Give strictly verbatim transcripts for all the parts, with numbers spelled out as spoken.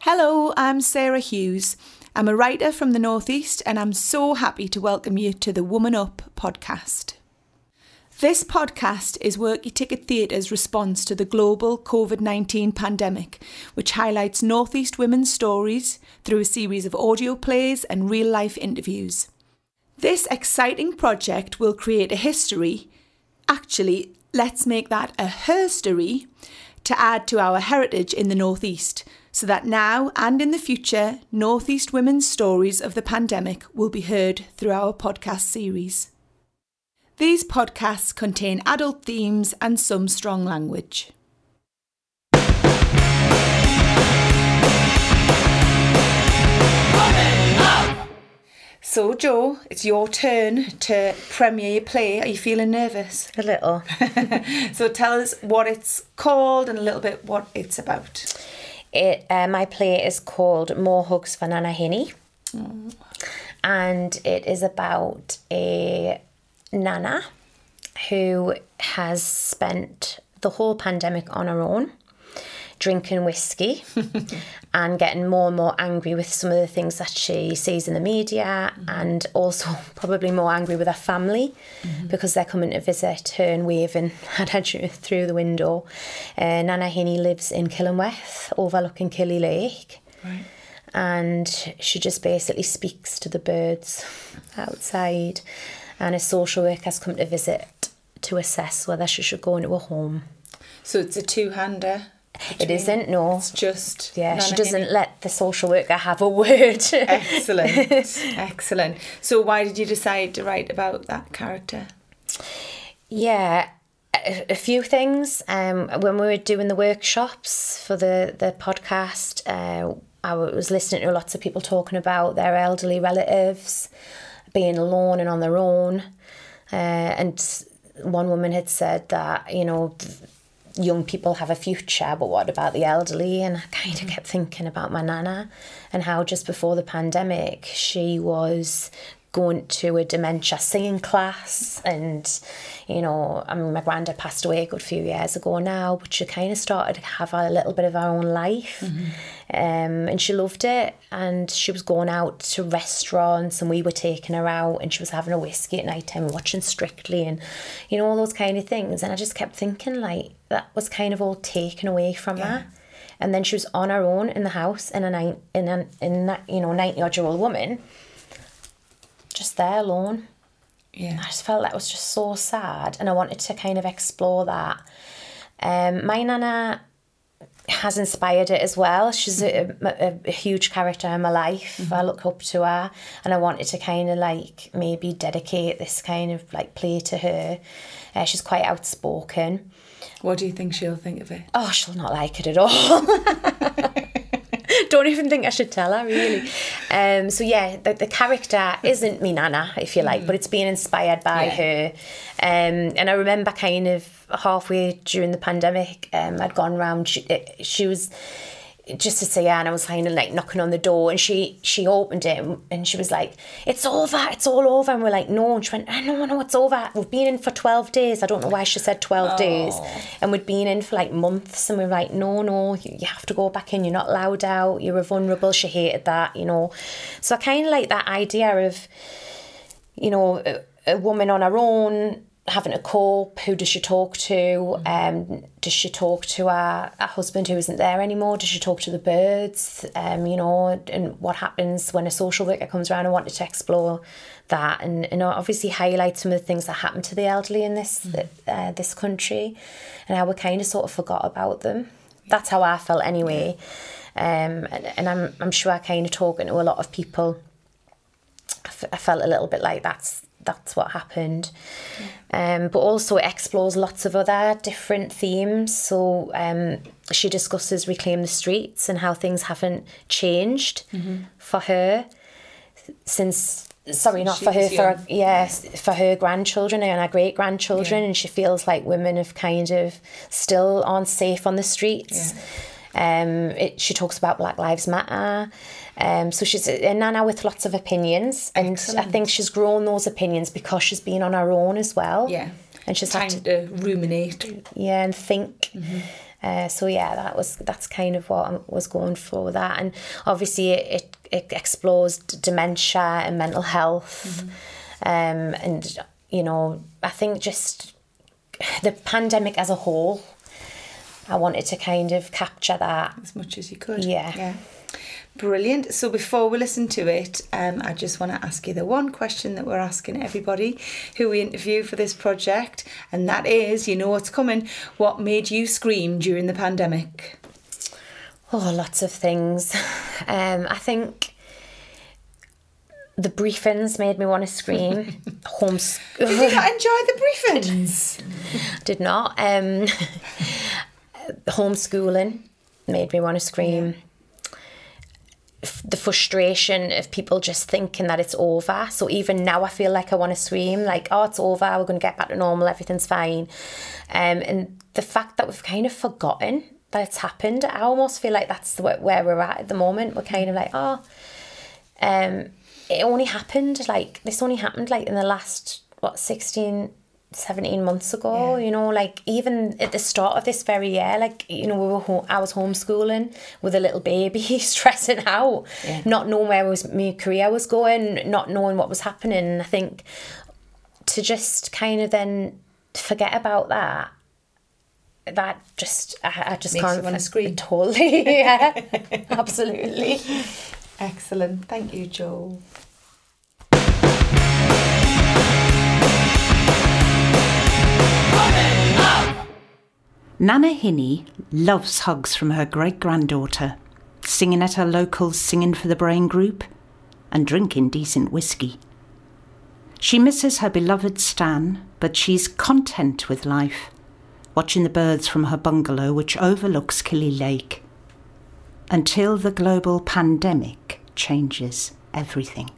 Hello, I'm Sarah Hughes. I'm a writer from the Northeast and I'm so happy to welcome you to the Woman Up podcast. This podcast is Worky Ticket Theatre's response to the global covid nineteen pandemic, which highlights Northeast women's stories through a series of audio plays and real-life interviews. This exciting project will create a history, actually, let's make that a herstory, to add to our heritage in the Northeast, so that now and in the future, Northeast women's stories of the pandemic will be heard through our podcast series. These podcasts contain adult themes and some strong language. So, Jo, it's your turn to premiere your play. Are you feeling nervous? A little. So tell us what it's called and a little bit what it's about. It uh, my play is called More Hugs for Nana Hinny. Mm. And it is about a nana who has spent the whole pandemic on her own, drinking whiskey and getting more and more angry with some of the things that she sees in the media, mm-hmm. and also probably more angry with her family, mm-hmm. because they're coming to visit her and waving at her through the window. Uh, Nana Hinny lives in Killingworth, overlooking Killy Lake. Right. And she just basically speaks to the birds outside, and a social worker has come to visit to assess whether she should go into a home. So it's a two-hander? It isn't, no. It's just... Yeah, Nana she doesn't Hinny. let the social worker have a word. Excellent, excellent. So why did you decide to write about that character? Yeah, a, a few things. Um, when we were doing the workshops for the, the podcast, uh, I was listening to lots of people talking about their elderly relatives being alone and on their own. Uh, and one woman had said that, you know... young people have a future, but what about the elderly? And I kind of kept thinking about my nana and how just before the pandemic she was going to a dementia singing class, and you know, I mean, my granddad passed away a good few years ago now, but she kind of started to have a little bit of her own life. Mm-hmm. Um, and she loved it, and she was going out to restaurants and we were taking her out, and she was having a whiskey at night time and watching Strictly and you know, all those kind of things. And I just kept thinking, like, that was kind of all taken away from yeah. her. And then she was on her own in the house, in a nine, in a in that you know ninety odd year old woman, just there alone. Yeah, I just felt that was just so sad, and I wanted to kind of explore that. Um, my nana has inspired it as well. She's a, a, a huge character in my life. Mm-hmm. I look up to her, and I wanted to kind of like maybe dedicate this kind of like play to her. Uh, she's quite outspoken. What do you think she'll think of it? Oh, she'll not like it at all. Don't even think I should tell her, really. Um, so yeah, the, the character isn't me nana, if you like, mm. but it's being inspired by yeah. her. Um, and I remember kind of halfway during the pandemic, um, I'd gone round, she, she was... just to say yeah, and I was kind of like knocking on the door, and she she opened it, and, and she was like, it's over, it's all over. And we're like, no. And she went, I know, I know, it's over. We've been in for twelve days. I don't know why she said twelve oh. days. And we'd been in for like months, and we were like, no, no, you, you have to go back in. You're not allowed out. You're vulnerable. She hated that, you know. So I kind of like that idea of, you know, a, a woman on her own, having to cope. Who does she talk to? Um, does she talk to her, her husband who isn't there anymore? Does she talk to the birds? Um, you know, and what happens when a social worker comes around? I wanted to explore that, and, and obviously highlight some of the things that happen to the elderly in this mm. uh, this country, and how we kind of sort of forgot about them. That's how I felt anyway. Um, and, and I'm I'm sure I kind of talking to a lot of people, I, f- I felt a little bit like that's that's what happened. Yeah. Um, but also it explores lots of other different themes. So um, she discusses Reclaim the Streets and how things haven't changed mm-hmm. for her since, sorry, not she for her, young. for yes, for her grandchildren and her great-grandchildren. Yeah. And she feels like women have kind of still aren't safe on the streets. Yeah. Um, it, she talks about Black Lives Matter. Um, so she's a nana with lots of opinions, and Excellent. I think she's grown those opinions because she's been on her own as well. Yeah, and she's time had to, to ruminate. Yeah, and think. Mm-hmm. Uh, so yeah, that was that's kind of what I was going through with that, and obviously it it, it explores dementia and mental health, mm-hmm. um, and you know I think just the pandemic as a whole, I wanted to kind of capture that as much as you could. Yeah, yeah. Brilliant. So before we listen to it, um, I just want to ask you the one question that we're asking everybody who we interview for this project, and that is, you know what's coming, what made you scream during the pandemic? Oh, lots of things. Um, I think the briefings made me want to scream. Homes- Did you not enjoy the briefings? Did not. Um, homeschooling made me want to scream. Yeah. The frustration of people just thinking that it's over. So even now I feel like I want to scream, like, oh, it's over, we're going to get back to normal, everything's fine. Um, and the fact that we've kind of forgotten that it's happened, I almost feel like that's where we're at at the moment. We're kind of like, oh, um, it only happened, like, this only happened like in the last, what, sixteen, seventeen months ago, yeah. You know, like even at the start of this very year, like, you know, we were home, I was homeschooling with a little baby, stressing out, yeah. Not knowing where was my career was going, not knowing what was happening. And I think to just kind of then forget about that, that just, I, I just makes can't you want to scream. Totally, yeah, absolutely. Excellent. Thank you, Jo. Nana Hinney loves hugs from her great-granddaughter, singing at her local Singing for the Brain group and drinking decent whiskey. She misses her beloved Stan, but she's content with life, watching the birds from her bungalow which overlooks Killy Lake, until the global pandemic changes everything.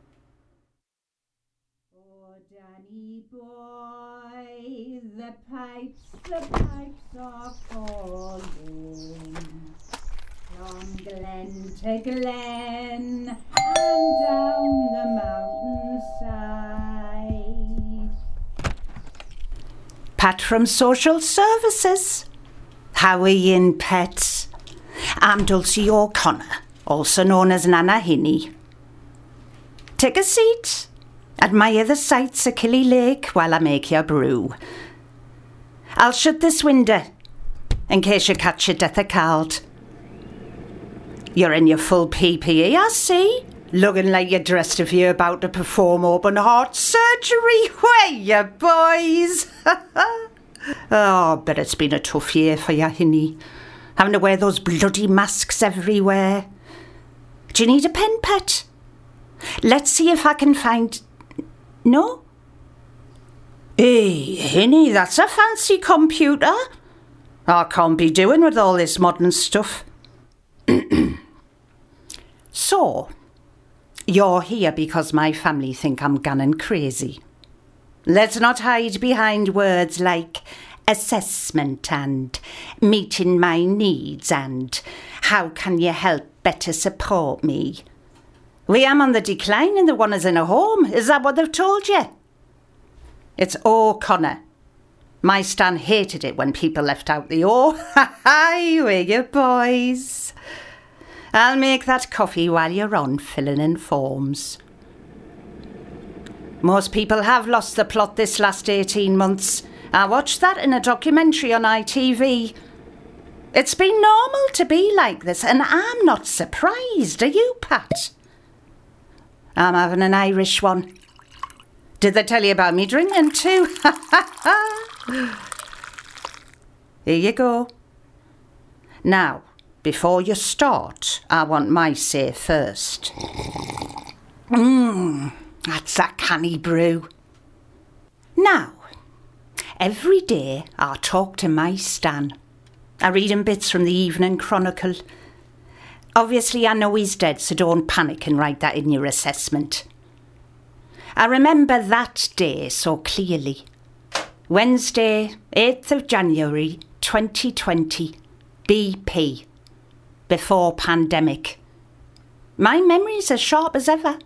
Oh, Danny boy, the pipes, the pipes are calling from glen to glen and down the mountainside. Pat from Social Services. How are you in, pets? I'm Dulcie O'Connor, also known as Nana Hinney. Take a seat. Admire the sights of Killy Lake while I make your brew. I'll shut this window in case you catch your death of cold. You're in your full P P E, I see. Looking like you're dressed if you're about to perform open heart surgery. Where you boys? Oh, but it's been a tough year for you, Hinney. Having to wear those bloody masks everywhere. Do you need a pen, pet? Let's see if I can find... No? Hey, Hinney, that's a fancy computer. I can't be doing with all this modern stuff. So, you're here because my family think I'm gunning crazy. Let's not hide behind words like assessment and meeting my needs and how can you help better support me. We am on the decline and the one is in a home. Is that what they've told you? It's O'Connor. My Stan hated it when people left out the O. Hi, we're you boys. I'll make that coffee while you're on filling in forms. Most people have lost the plot this last eighteen months. I watched that in a documentary on I T V. It's been normal to be like this, and I'm not surprised. Are you, Pat? I'm having an Irish one. Did they tell you about me drinking too? Here you go. Now, before you start, I want my say first. Mmm, that's a canny brew. Now, every day I talk to my Stan. I read him bits from the Evening Chronicle. Obviously, I know he's dead, so don't panic and write that in your assessment. I remember that day so clearly. Wednesday, eighth of January, twenty twenty, B P. Before pandemic. My memory's as sharp as ever.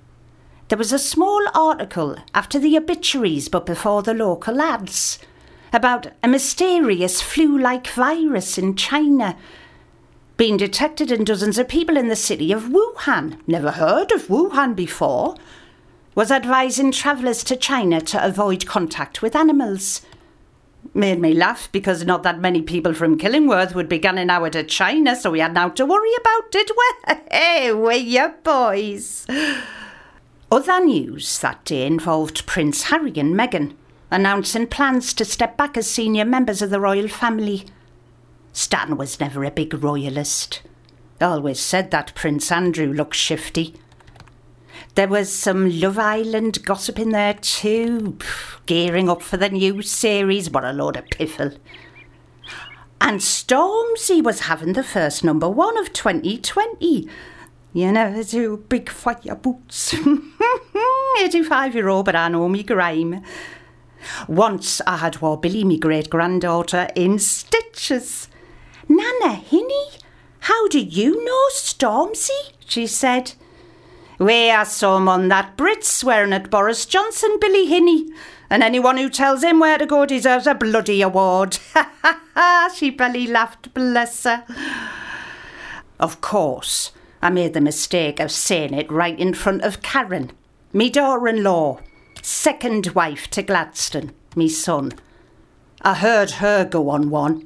There was a small article after the obituaries but before the local ads. about a mysterious flu-like virus in China being detected in dozens of people in the city of Wuhan. Never heard of Wuhan before. Was advising travellers to China to avoid contact with animals. Made me laugh because not that many people from Killingworth would be going out to China, so we had now to worry about it. Well, hey, we're your boys. Other news that day involved Prince Harry and Meghan announcing plans to step back as senior members of the royal family. Stan was never a big royalist. Always said that Prince Andrew looked shifty. There was some Love Island gossip in there too, gearing up for the new series. What a load of piffle. And Stormzy was having the first number one of twenty twenty. You know, the two big fire boots. eighty-five-year-old, but I know me grime. Once I had wore Billy, me great-granddaughter, in stitches. "Nana, Hinny, how do you know Stormzy?" she said. "We are some on that Brit swearing at Boris Johnson, Billy Hinny, and anyone who tells him where to go deserves a bloody award." Ha ha ha, she belly laughed, bless her. Of course, I made the mistake of saying it right in front of Karen, me daughter-in-law, second wife to Gladstone, me son. I heard her go on one.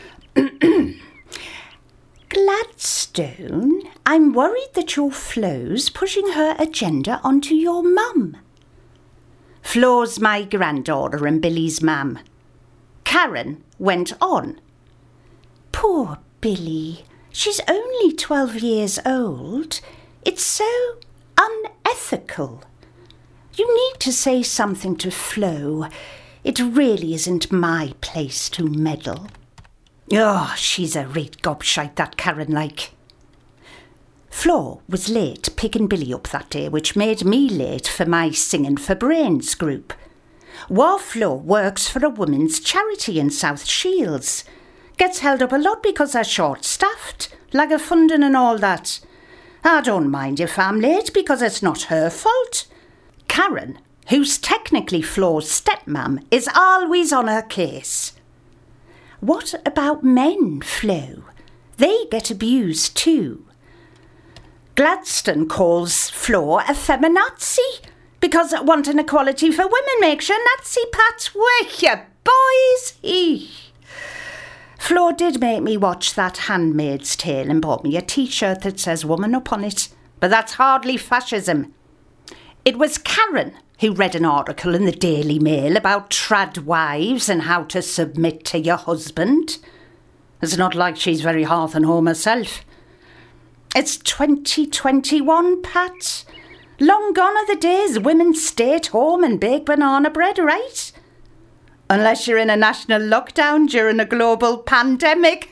"Gladstone, I'm worried that your Flo's pushing her agenda onto your mum." Flo's my granddaughter and Billy's mum. Karen went on. "Poor Billy, she's only twelve years old. It's so unethical. You need to say something to Flo. It really isn't my place to meddle." Oh, she's a real gobshite, that Karen, like. Flo was late picking Billy up that day, which made me late for my Singing for Brains group. War Flo works for a women's charity in South Shields. Gets held up a lot because they're short-staffed, lack of funding and all that. I don't mind if I'm late because it's not her fault. Karen, who's technically Flo's stepmom, is always on her case. What about men, Flo? They get abused too. Gladstone calls Flo a feminazi because wanting equality for women makes you Nazi pat. With you boys, he. Flo did make me watch that Handmaid's Tale and bought me a t-shirt that says woman up on it, but that's hardly fascism. It was Karen who read an article in the Daily Mail about trad wives and how to submit to your husband. It's not like she's very hearth and home herself. It's twenty twenty-one, Pat. Long gone are the days women stay at home and bake banana bread, right? Unless you're in a national lockdown during a global pandemic.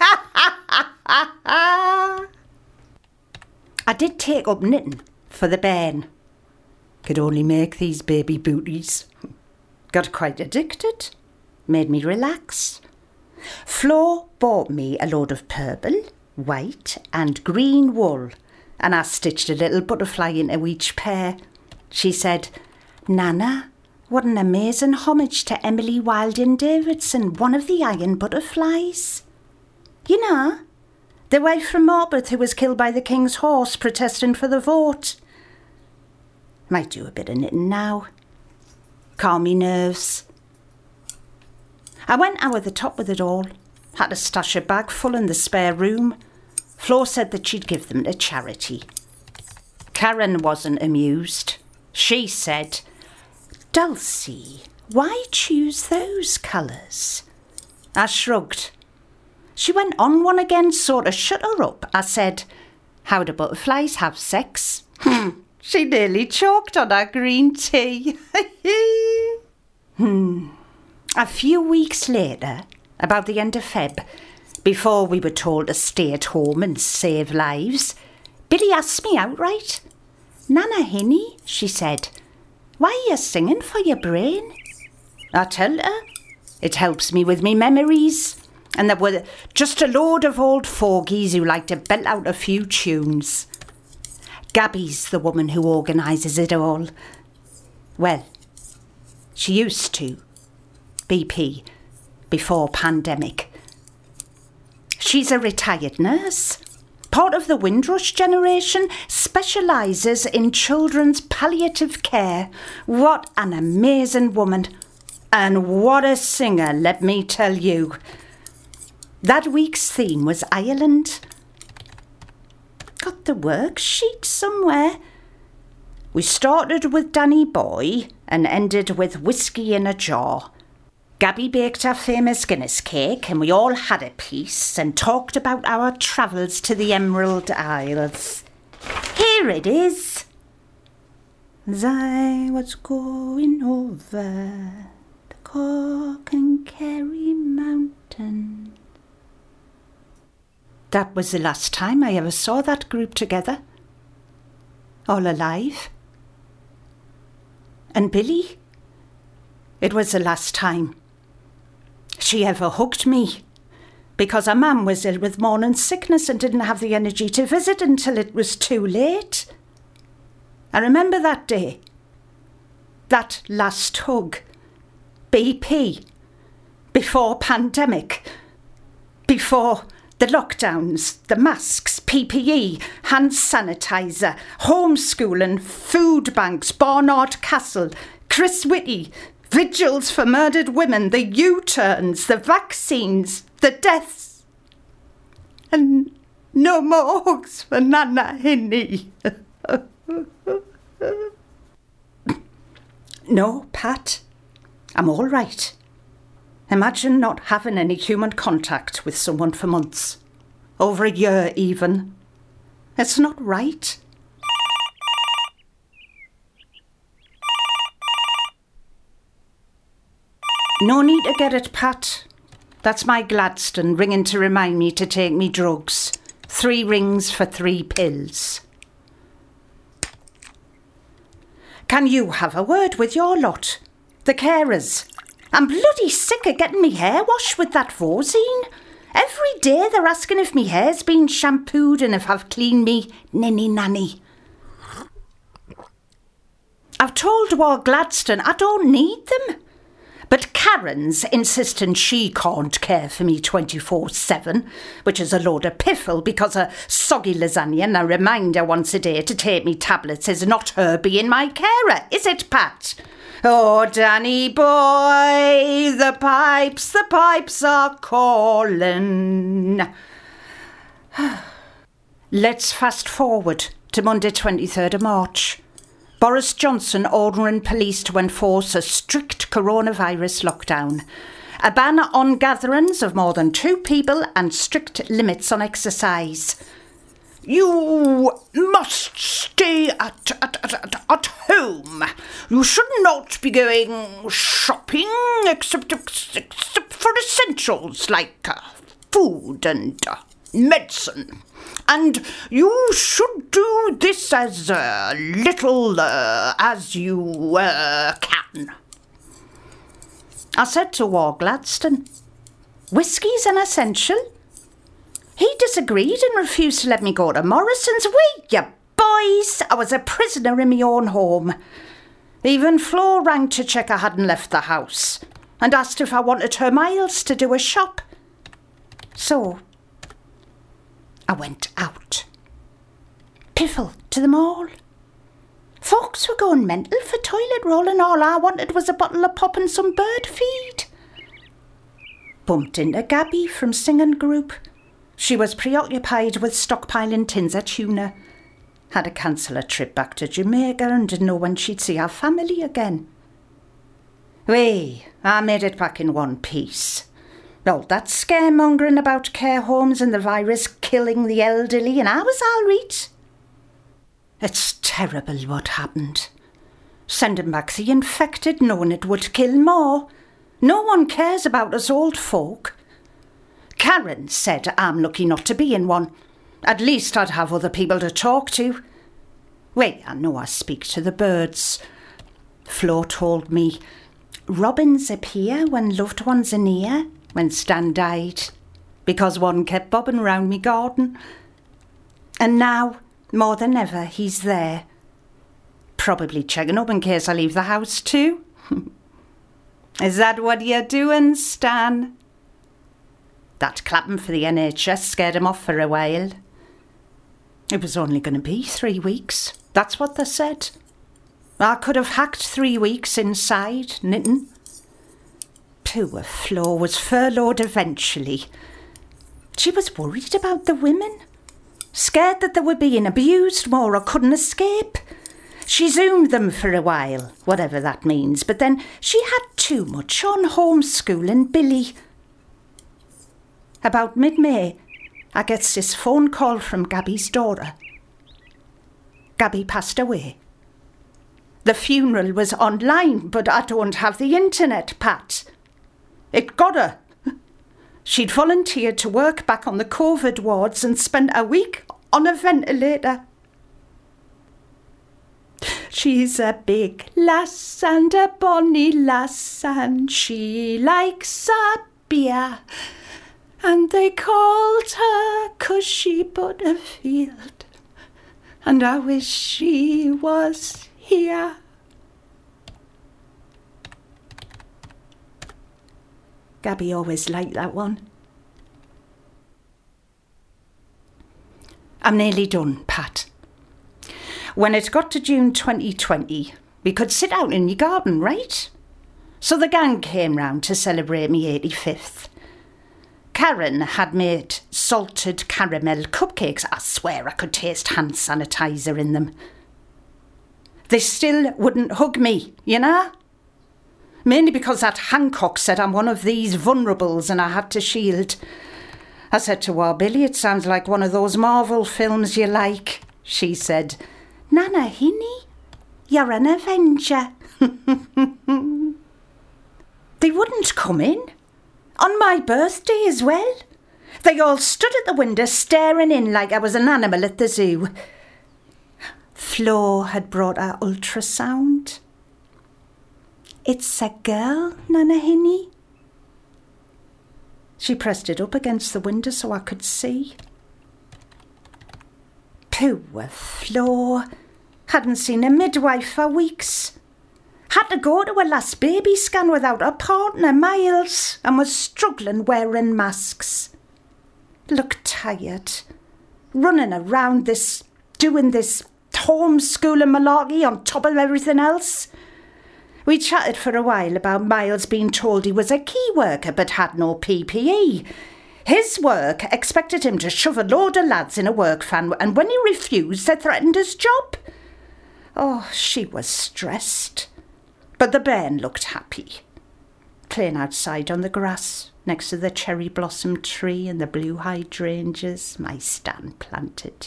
I did take up knitting for the bairn. Could only make these baby booties. Got quite addicted. Made me relax. Flo bought me a load of purple, white and green wool, and I stitched a little butterfly into each pair. She said, "Nana, what an amazing homage to Emily Wilding Davidson, one of the Iron Butterflies. You know, the wife from Morpeth who was killed by the King's horse protesting for the vote. Might do a bit of knitting now. Calm me nerves." I went over the top with it all. Had to stash a bag full in the spare room. Flo said that she'd give them to charity. Karen wasn't amused. She said, "Dulcie, why choose those colours?" I shrugged. She went on one again, sort of shut her up. I said, "How do butterflies have sex?" She nearly choked on her green tea. hmm. A few weeks later, about the end of Feb, before we were told to stay at home and save lives, Billy asked me outright, "Nana Hinny," she said, "why are you singing for your brain?" I tell her, it helps me with me memories, and there were just a load of old fogies who like to belt out a few tunes. Gabby's the woman who organises it all. Well, she used to. B P, before pandemic. She's a retired nurse, part of the Windrush generation, specialises in children's palliative care. What an amazing woman. And what a singer, let me tell you. That week's theme was Ireland. Got the worksheet somewhere. We started with Danny Boy and ended with whiskey in a jar. Gabby baked our famous Guinness cake and we all had a piece and talked about our travels to the Emerald Isles. Here it is. As I was going over the Cork and Kerry Mountain. That was the last time I ever saw that group together. All alive. And Billy? It was the last time she ever hugged me, because her mum was ill with morning sickness and didn't have the energy to visit until it was too late. I remember that day, that last hug. B P, before pandemic, before the lockdowns, the masks, P P E, hand sanitizer, homeschooling, food banks, Barnard Castle, Chris Whitty, vigils for murdered women, the U-turns, the vaccines, the deaths. And no more hugs for Nana Hinny. No, Pat, I'm all right. Imagine not having any human contact with someone for months. Over a year even. It's not right. No need to get it, Pat. That's my Gladstone ringing to remind me to take me drugs. Three rings for three pills. Can you have a word with your lot? The carers. I'm bloody sick of getting me hair washed with that Vosine. Every day they're asking if me hair's been shampooed and if I've cleaned me ninny nanny. I've told War Gladstone I don't need them. But Karen's insisting she can't care for me twenty-four seven, which is a load of piffle because a soggy lasagna and a reminder once a day to take me tablets is not her being my carer, is it, Pat? Oh, Danny boy, the pipes, the pipes are calling. Let's fast forward to Monday twenty-third of March. Boris Johnson ordering police to enforce a strict coronavirus lockdown, a ban on gatherings of more than two people and strict limits on exercise. You must stay at, at, at, at home. You should not be going shopping except, except for essentials like uh, food and uh, medicine. And you should do this as uh, little uh, as you uh, can. I said to War Gladstone, whiskey's an essential. He disagreed and refused to let me go to Morrison's. Wait, you boys, I was a prisoner in my own home. Even Flo rang to check I hadn't left the house and asked if I wanted her miles to do a shop. So I went out. Piffle to the mall. Folks were going mental for toilet roll and all I wanted was a bottle of pop and some bird feed. Bumped into Gabby from Singing Group. She was preoccupied with stockpiling tins of tuna. Had to cancel a trip back to Jamaica and didn't know when she'd see her family again. Way, I made it back in one piece. All that scaremongering about care homes and the virus killing the elderly, and I was all right. It's terrible what happened. Sending back the infected, knowing it would kill more. No one cares about us old folk. Karen said I'm lucky not to be in one. At least I'd have other people to talk to. Wait, I know I speak to the birds. Flo told me, robins appear when loved ones are near. When Stan died, because one kept bobbing round me garden. And now, more than ever, he's there. Probably checking up in case I leave the house too. Is that what you're doing, Stan? That clapping for the N H S scared him off for a while. It was only going to be three weeks. That's what they said. I could have hacked three weeks inside, knitting. Poor Flo was furloughed eventually. She was worried about the women. Scared that they were being abused more or couldn't escape. She zoomed them for a while, whatever that means, but then she had too much on homeschooling Billy. About mid-May, I gets this phone call from Gabby's daughter. Gabby passed away. The funeral was online, but I don't have the internet, Pat. It got her. She'd volunteered to work back on the COVID wards and spent a week on a ventilator. She's a big lass and a bonny lass, and she likes a beer. And they called her 'cause she Butterfield, and I wish she was here. Gabby always liked that one. I'm nearly done, Pat. When it got to June twenty twenty, we could sit out in your garden, right? So the gang came round to celebrate me eighty-fifth. Karen had made salted caramel cupcakes. I swear I could taste hand sanitizer in them. They still wouldn't hug me, you know? Mainly because that Hancock said I'm one of these vulnerables and I had to shield. I said to her, Billy, it sounds like one of those Marvel films you like. She said, Nana Hinny, you're an Avenger. They wouldn't come in. On my birthday as well. They all stood at the window staring in like I was an animal at the zoo. Flo had brought her ultrasound. It's a girl, Nana Hinny. She pressed it up against the window so I could see. Poor Flo. Hadn't seen a midwife for weeks. Had to go to her last baby scan without her partner, Miles, and was struggling wearing masks. Looked tired. Running around this, doing this homeschooling malarkey on top of everything else. We chatted for a while about Miles being told he was a key worker but had no P P E. His work expected him to shove a load of lads in a work van, and when he refused, they threatened his job. Oh, she was stressed. But the bairn looked happy, playing outside on the grass next to the cherry blossom tree and the blue hydrangeas my Stan planted.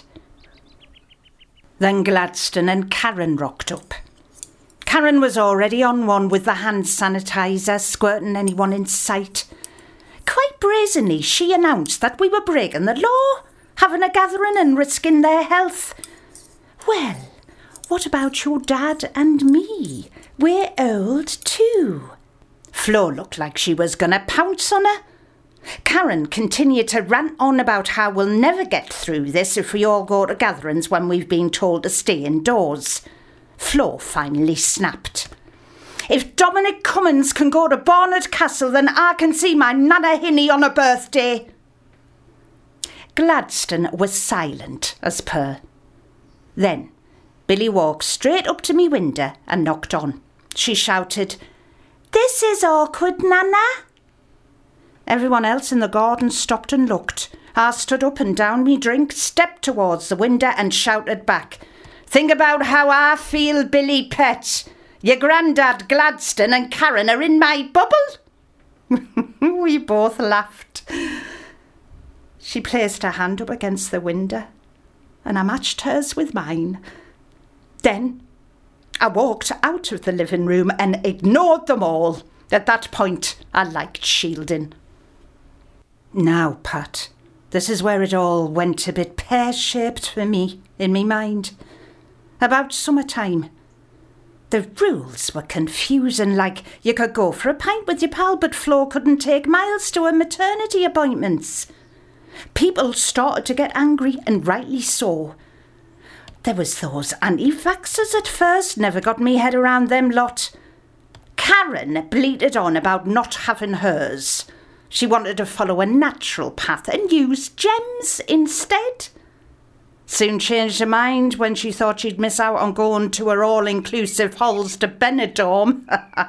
Then Gladstone and Karen rocked up. Karen was already on one with the hand sanitizer, squirting anyone in sight. Quite brazenly, she announced that we were breaking the law, having a gathering and risking their health. Well, what about your dad and me? We're old too. Flo looked like she was going to pounce on her. Karen continued to rant on about how we'll never get through this if we all go to gatherings when we've been told to stay indoors. Flo finally snapped. If Dominic Cummins can go to Barnard Castle, then I can see my Nana Hinny on her birthday. Gladstone was silent as per. Then Billy walked straight up to me window and knocked on. She shouted, This is awkward, Nana. Everyone else in the garden stopped and looked. I stood up and down me drink, stepped towards the window and shouted back, Think about how I feel, Billy Pet. Your granddad Gladstone and Karen are in my bubble. We both laughed. She placed her hand up against the window and I matched hers with mine. Then I walked out of the living room and ignored them all. At that point, I liked shielding. Now, Pat, this is where it all went a bit pear-shaped for me, in me mind. About summertime, the rules were confusing, like you could go for a pint with your pal, but Flo couldn't take Miles to her maternity appointments. People started to get angry, and rightly so. There was those anti-vaxxers at first, never got me head around them lot. Karen bleated on about not having hers. She wanted to follow a natural path and use gems instead. Soon changed her mind when she thought she'd miss out on going to her all-inclusive halls to Benidorm.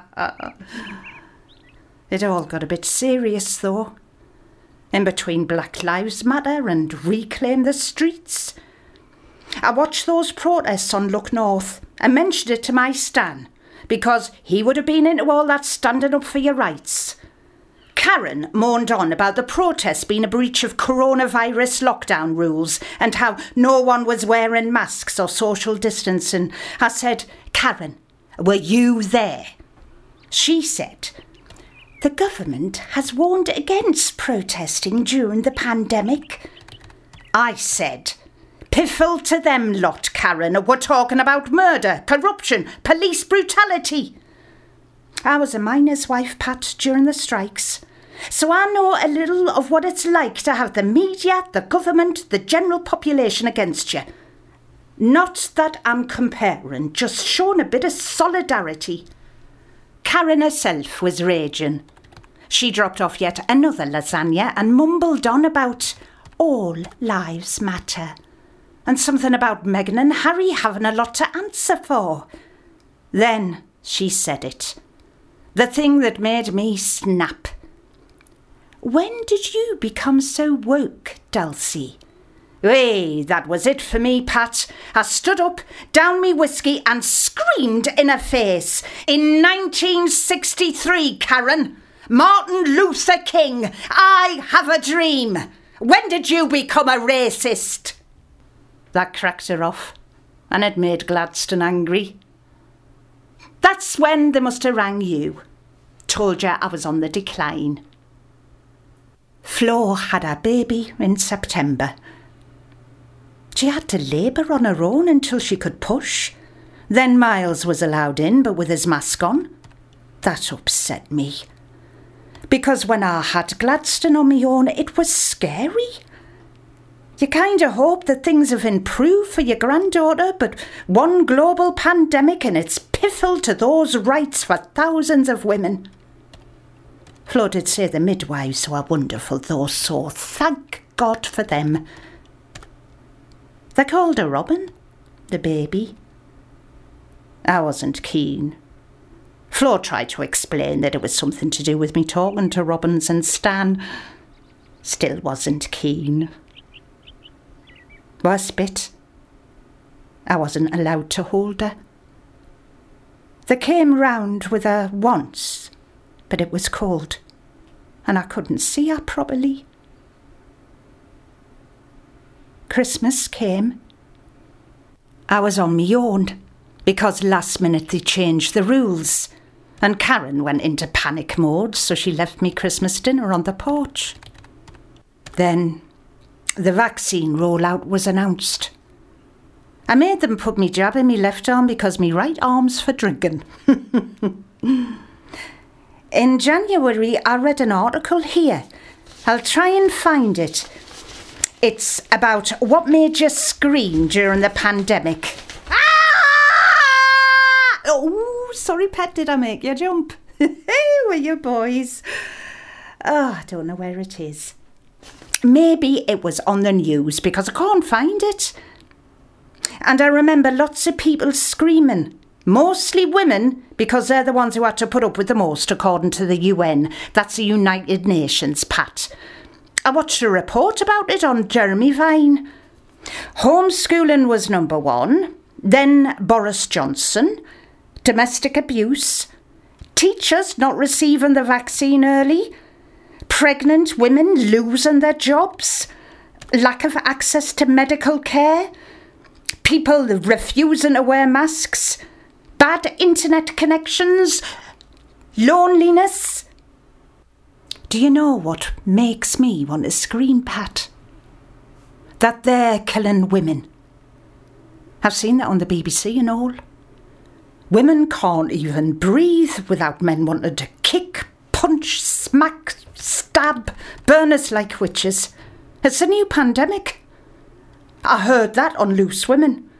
It all got a bit serious, though. In between Black Lives Matter and Reclaim the Streets, I watched those protests on Look North and mentioned it to my Stan, because he would have been into all that standing up for your rights. Karen moaned on about the protests being a breach of coronavirus lockdown rules and how no one was wearing masks or social distancing. I said, Karen, were you there? She said, the government has warned against protesting during the pandemic. I said, piffle to them lot, Karen. We're talking about murder, corruption, police brutality. I was a miner's wife, Pat, during the strikes, so I know a little of what it's like to have the media, the government, the general population against you. Not that I'm comparing, just showing a bit of solidarity. Karen herself was raging. She dropped off yet another lasagna and mumbled on about all lives matter, and something about Meghan and Harry having a lot to answer for. Then she said it. The thing that made me snap. When did you become so woke, Dulcie? Hey, that was it for me, Pat. I stood up, down me whiskey and screamed in her face. In nineteen sixty-three, Karen, Martin Luther King, I have a dream. When did you become a racist? That cracked her off, and it made Gladstone angry. That's when they must have rang you. Told you I was on the decline. Flo had her baby in September. She had to labour on her own until she could push. Then Miles was allowed in, but with his mask on. That upset me. Because when I had Gladstone on my own, it was scary. You kind of hope that things have improved for your granddaughter, but one global pandemic and it's piffle to those rights for thousands of women. Flo did say the midwives were wonderful though, so thank God for them. They called her Robin, the baby. I wasn't keen. Flo tried to explain that it was something to do with me talking to Robbins and Stan. Still wasn't keen. Worst bit, I wasn't allowed to hold her. They came round with her once, but it was cold, and I couldn't see her properly. Christmas came. I was on my own, because last minute they changed the rules, and Karen went into panic mode, so she left me Christmas dinner on the porch. Then the vaccine rollout was announced. I made them put me jab in me left arm because me right arm's for drinking. In January, I read an article here. I'll try and find it. It's about what made you scream during the pandemic. Ah! Oh, sorry, Pet, did I make you jump? Hey, were you boys? Oh, I don't know where it is. Maybe it was on the news because I can't find it. And I remember lots of people screaming. Mostly women, because they're the ones who had to put up with the most, according to the U N. That's the United Nations, Pat. I watched a report about it on Jeremy Vine. Homeschooling was number one, then Boris Johnson, domestic abuse, teachers not receiving the vaccine early, pregnant women losing their jobs, lack of access to medical care, people refusing to wear masks, bad internet connections, loneliness. Do you know what makes me want to scream, Pat? That they're killing women. I've seen that on the B B C and all. Women can't even breathe without men wanting to kick, punch, smack, stab, burn us like witches. It's a new pandemic. I heard that on Loose Women.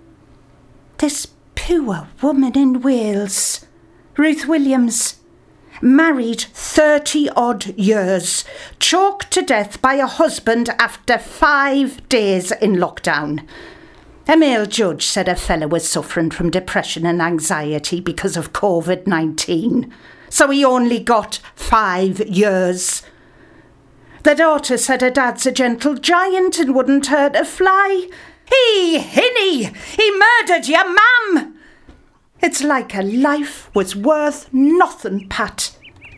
This poor woman in Wales, Ruth Williams, married thirty-odd years, choked to death by a husband after five days in lockdown. A male judge said a fella was suffering from depression and anxiety because of covid nineteen, so he only got five years. The daughter said her dad's a gentle giant and wouldn't hurt a fly. He, Hinny, he murdered your mum. It's like her life was worth nothing, Pat.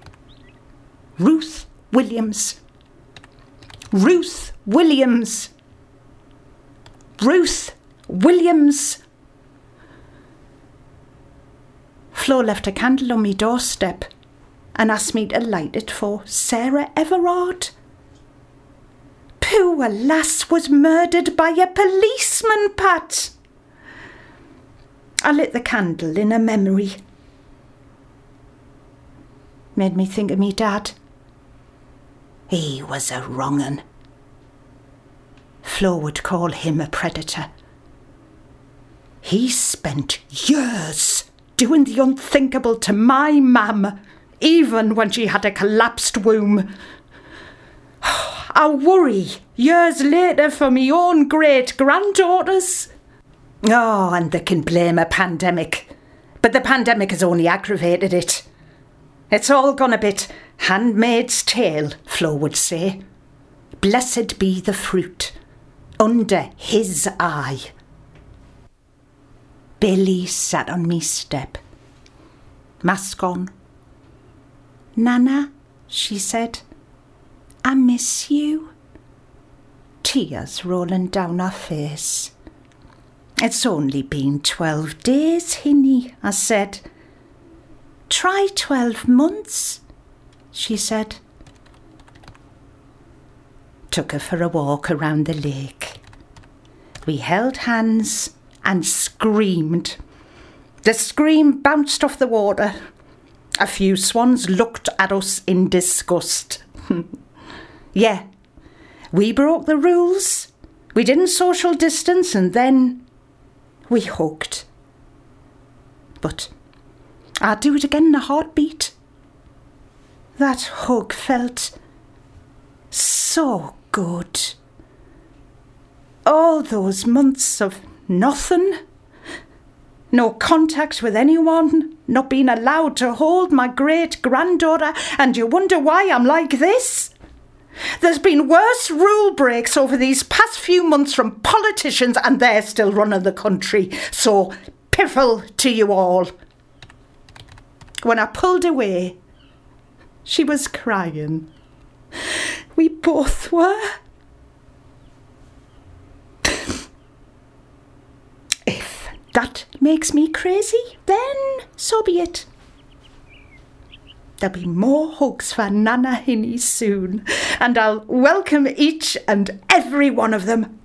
Ruth Williams. Ruth Williams. Ruth Williams. Flo left a candle on me doorstep and asked me to light it for Sarah Everard. Poor lass was murdered by a policeman, Pat. I lit the candle in her memory. Made me think of me dad. He was a wrong 'un. Flo would call him a predator. He spent years doing the unthinkable to my mum, even when she had a collapsed womb. I worry years later for me own great-granddaughters. Oh, and they can blame a pandemic. But the pandemic has only aggravated it. It's all gone a bit Handmaid's Tale, Flo would say. Blessed be the fruit under his eye. Billy sat on me step. Mask on. Nana, she said, I miss you. Tears rolling down her face. It's only been twelve days, Hinny, I said. Try twelve months, she said. Took her for a walk around the lake. We held hands and screamed. The scream bounced off the water. A few swans looked at us in disgust. Yeah, we broke the rules. We didn't social distance and then we hugged. But I'd do it again in a heartbeat. That hug felt so good. All those months of nothing. No contact with anyone, not being allowed to hold my great-granddaughter, and you wonder why I'm like this? There's been worse rule breaks over these past few months from politicians and they're still running the country. So, piffle to you all. When I pulled away, she was crying. We both were. If that makes me crazy, then so be it. There'll be more hugs for Nana Hinny soon, and I'll welcome each and every one of them.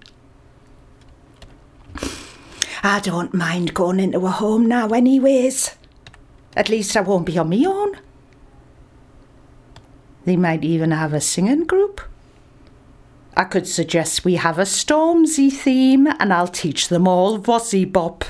I don't mind going into a home now anyways. At least I won't be on my own. They might even have a singing group. I could suggest we have a Stormzy theme and I'll teach them all Vossi Bop.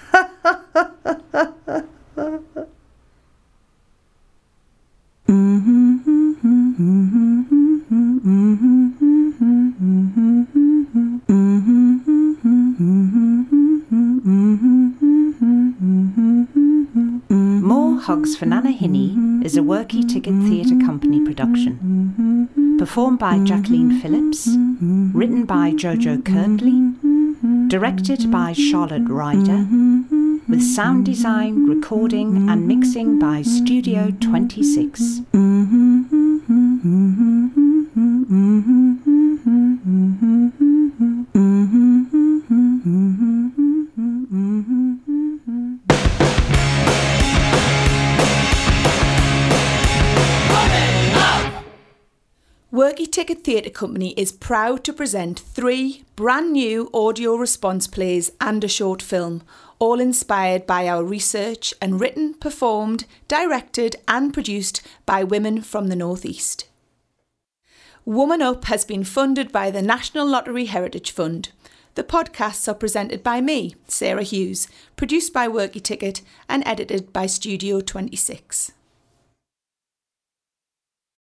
More Hugs for Nana Hinny is a Worky Ticket Theatre Company production. Performed by Jacqueline Phillips, written by Jojo Kirtley, directed by Charlotte Ryder, with sound design, recording and mixing by Studio twenty-six. Worky Ticket Theatre Company is proud to present three brand new audio response plays and a short film, all inspired by our research and written, performed, directed and produced by women from the North East. Woman Up has been funded by the National Lottery Heritage Fund. The podcasts are presented by me, Sarah Hughes, produced by Worky Ticket and edited by Studio twenty-six.